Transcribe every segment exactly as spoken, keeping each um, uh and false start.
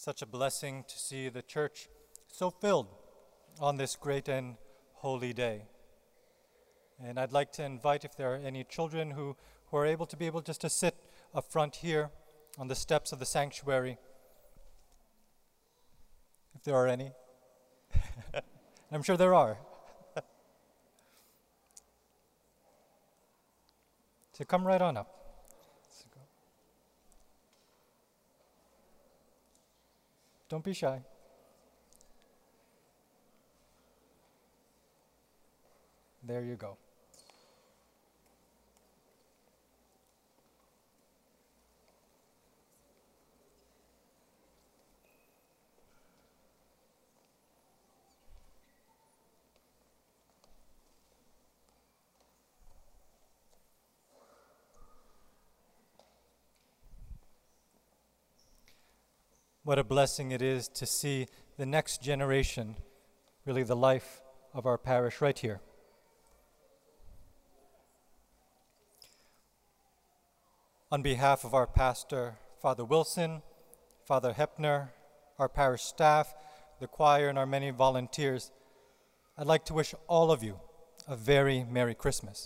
such a blessing to see the church so filled on this great and holy day. And I'd like to invite, if there are any children who, who are able to be able just to sit up front here on the steps of the sanctuary, if there are any. I'm sure there are. So come right on up. Don't be shy. There you go. What a blessing it is to see the next generation, really the life of our parish right here. On behalf of our pastor, Father Wilson, Father Hepner, our parish staff, the choir, and our many volunteers, I'd like to wish all of you a very Merry Christmas.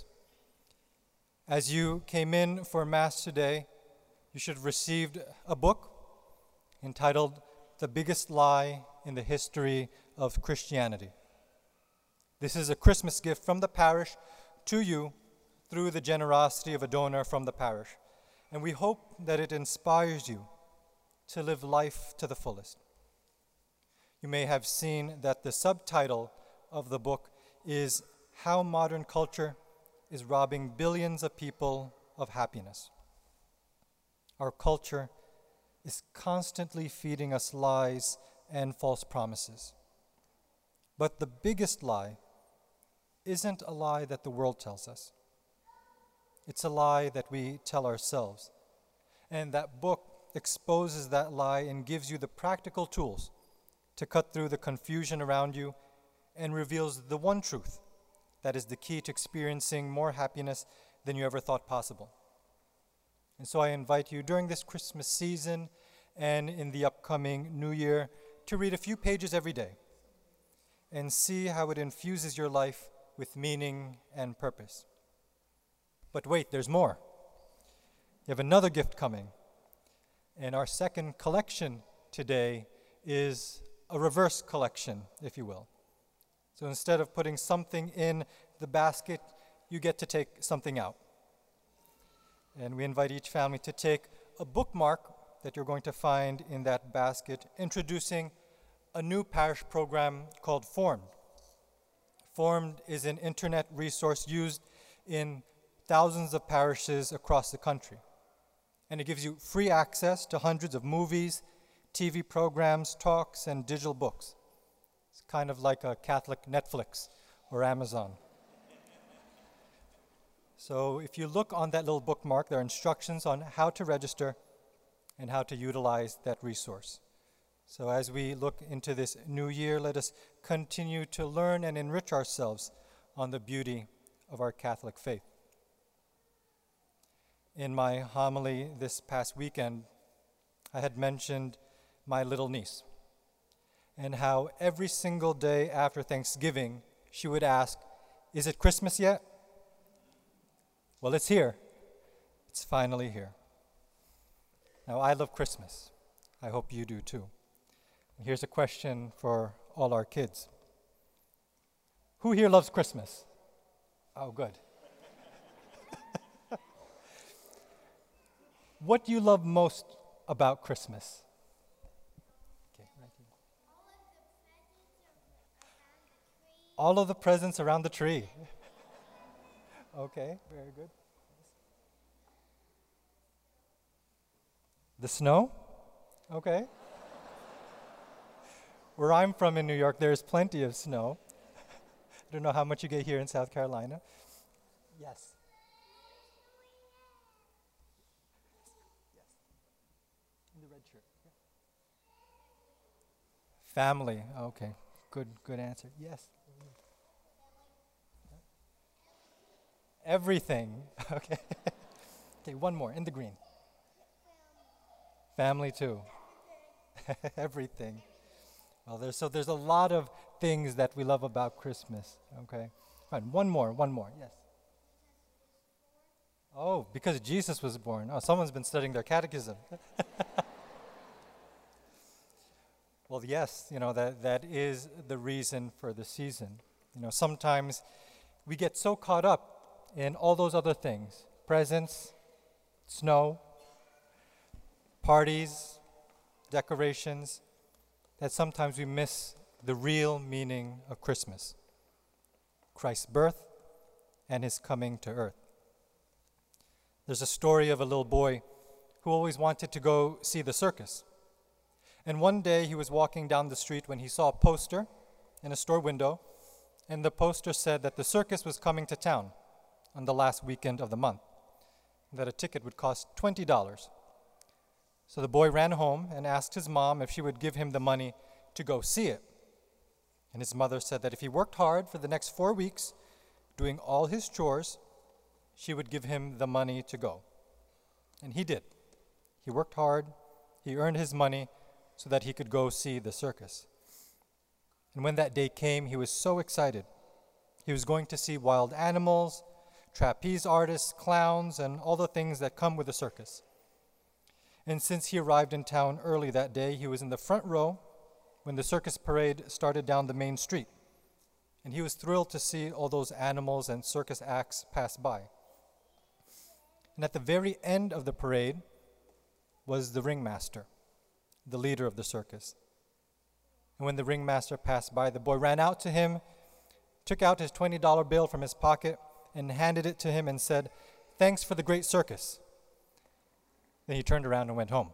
As you came in for Mass today, you should have received a book entitled The Biggest Lie in the History of Christianity. This is a Christmas gift from the parish to you through the generosity of a donor from the parish. And we hope that it inspires you to live life to the fullest. You may have seen that the subtitle of the book is How Modern Culture is Robbing Billions of People of Happiness. Our culture is constantly feeding us lies and false promises. But the biggest lie isn't a lie that the world tells us. It's a lie that we tell ourselves. And that book exposes that lie and gives you the practical tools to cut through the confusion around you and reveals the one truth that is the key to experiencing more happiness than you ever thought possible. And so I invite you during this Christmas season and in the upcoming New Year to read a few pages every day and see how it infuses your life with meaning and purpose. But wait, there's more. You have another gift coming. And our second collection today is a reverse collection, if you will. So instead of putting something in the basket, you get to take something out. And we invite each family to take a bookmark that you're going to find in that basket, introducing a new parish program called Formed. Formed is an internet resource used in thousands of parishes across the country. And it gives you free access to hundreds of movies, T V programs, talks, and digital books. It's kind of like a Catholic Netflix or Amazon. So if you look on that little bookmark, there are instructions on how to register and how to utilize that resource. So as we look into this new year, let us continue to learn and enrich ourselves on the beauty of our Catholic faith. In my homily this past weekend, I had mentioned my little niece and how every single day after Thanksgiving, she would ask, "Is it Christmas yet?" Well, it's here. It's finally here. Now, I love Christmas. I hope you do too. Here's a question for all our kids. Who here loves Christmas? Oh, good. What do you love most about Christmas? Okay, right here. All of the presents around the tree. Okay, very good. The snow? Okay. Where I'm from in New York, there's plenty of snow. I don't know how much you get here in South Carolina. Yes. Yes. In the red shirt. Yeah. Family. Okay. Good. Good answer. Yes. Everything. Okay. Okay. One more in the green. Family too. Everything. Well, there's, so there's a lot of things that we love about Christmas, okay? Fine, one more, one more, yes. Oh, because Jesus was born. Oh, someone's been studying their catechism. Well, yes, you know, that, that is the reason for the season. You know, sometimes we get so caught up in all those other things, presents, snow, parties, decorations, that sometimes we miss the real meaning of Christmas, Christ's birth and his coming to earth. There's a story of a little boy who always wanted to go see the circus. And one day he was walking down the street when he saw a poster in a store window, and the poster said that the circus was coming to town on the last weekend of the month, that a ticket would cost twenty dollars. So the boy ran home and asked his mom if she would give him the money to go see it. And his mother said that if he worked hard for the next four weeks, doing all his chores, she would give him the money to go. And he did. He worked hard, he earned his money so that he could go see the circus. And when that day came, he was so excited. He was going to see wild animals, trapeze artists, clowns, and all the things that come with a circus. And since he arrived in town early that day, he was in the front row when the circus parade started down the main street. And he was thrilled to see all those animals and circus acts pass by. And at the very end of the parade was the ringmaster, the leader of the circus. And when the ringmaster passed by, the boy ran out to him, took out his twenty dollar bill from his pocket, and handed it to him and said, "Thanks for the great circus." Then he turned around and went home.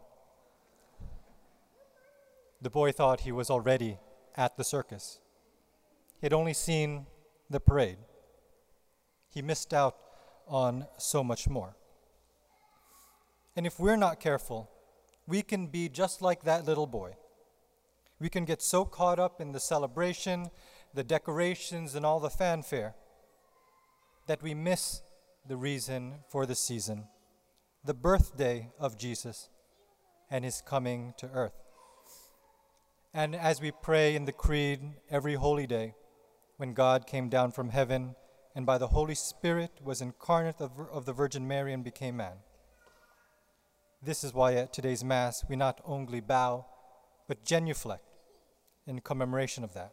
The boy thought he was already at the circus. He had only seen the parade. He missed out on so much more. And if we're not careful, we can be just like that little boy. We can get so caught up in the celebration, the decorations, and all the fanfare that we miss the reason for the season, the birthday of Jesus and his coming to earth. And as we pray in the Creed every holy day, when God came down from heaven and by the Holy Spirit was incarnate of, of the Virgin Mary and became man. This is why at today's Mass we not only bow, but genuflect in commemoration of that.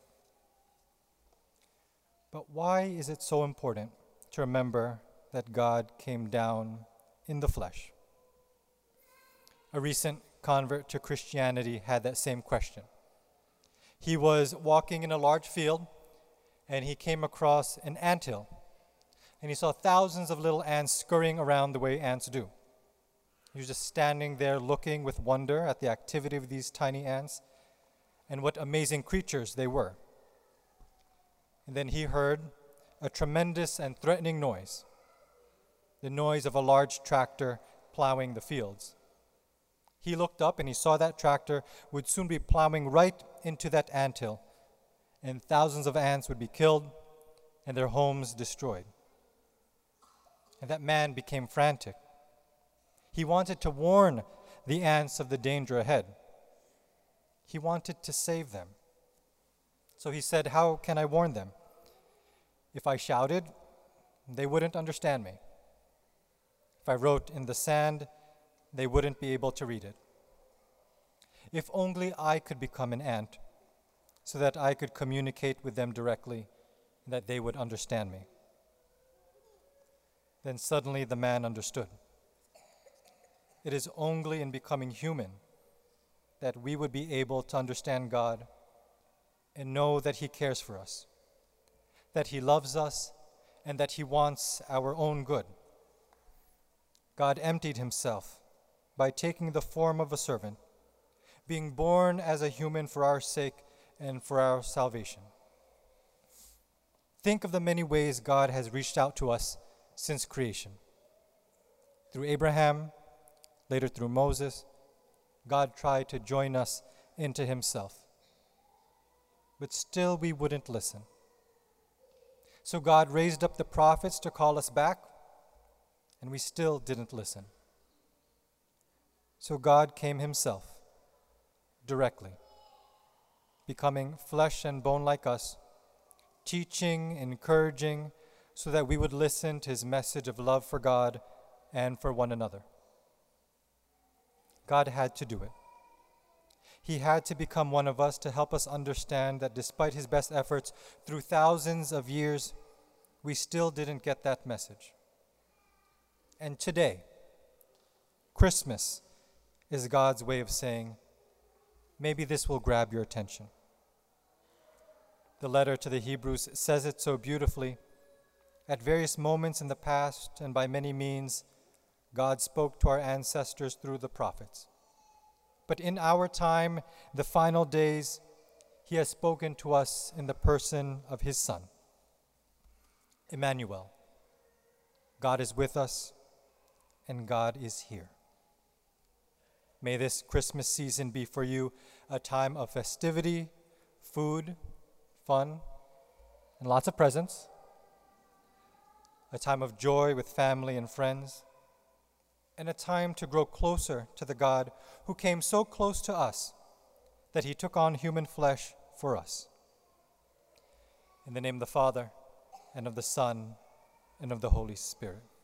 But why is it so important to remember that God came down in the flesh? A recent convert to Christianity had that same question. He was walking in a large field, and he came across an anthill, and he saw thousands of little ants scurrying around the way ants do. He was just standing there looking with wonder at the activity of these tiny ants and what amazing creatures they were. And then he heard a tremendous and threatening noise, the noise of a large tractor plowing the fields. He looked up and he saw that tractor would soon be plowing right into that anthill, and thousands of ants would be killed and their homes destroyed. And that man became frantic. He wanted to warn the ants of the danger ahead. He wanted to save them. So he said, "How can I warn them? If I shouted, they wouldn't understand me. If I wrote in the sand, they wouldn't be able to read it. If only I could become an ant, so that I could communicate with them directly, and that they would understand me." Then suddenly the man understood. It is only in becoming human that we would be able to understand God and know that he cares for us, that he loves us, and that he wants our own good. God emptied himself by taking the form of a servant, being born as a human for our sake and for our salvation. Think of the many ways God has reached out to us since creation. Through Abraham, later through Moses, God tried to join us into himself. But still we wouldn't listen. So God raised up the prophets to call us back, and we still didn't listen. So God came himself, directly, becoming flesh and bone like us, teaching, encouraging, so that we would listen to his message of love for God and for one another. God had to do it. He had to become one of us to help us understand that despite his best efforts through thousands of years, we still didn't get that message. And today, Christmas is God's way of saying, maybe this will grab your attention. The letter to the Hebrews says it so beautifully. At various moments in the past and by many means, God spoke to our ancestors through the prophets. But in our time, the final days, he has spoken to us in the person of his Son, Emmanuel. God is with us, and God is here. May this Christmas season be for you a time of festivity, food, fun, and lots of presents, a time of joy with family and friends, and a time to grow closer to the God who came so close to us that he took on human flesh for us. In the name of the Father, and of the Son, and of the Holy Spirit.